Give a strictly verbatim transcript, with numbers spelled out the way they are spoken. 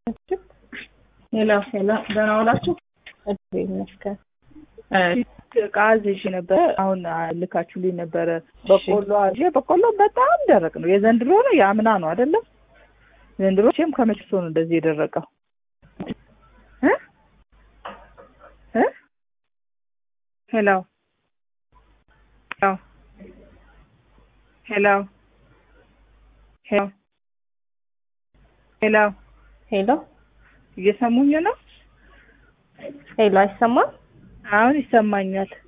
ሄሎ ሄሎ ደህና ዋላችሁ? እዚህ መስከረ ቃዝሽ ነበር። አሁን ልካችሁልኝ ነበር። በቆሎ አለ። በቆሎ በጣም ደረቅ ነው። የዘንድሮ ነው ያምና ነው አይደለም? ዘንድሮም ከመቼ ነው እንደዚህ የደረቀው? እ እ ሄሎ ሄሎ ሄሎ ሄሎ ሄሎ እየሰሙኝ ነው? ሄሎ አይሰማም? አሁን ይሰማኛል።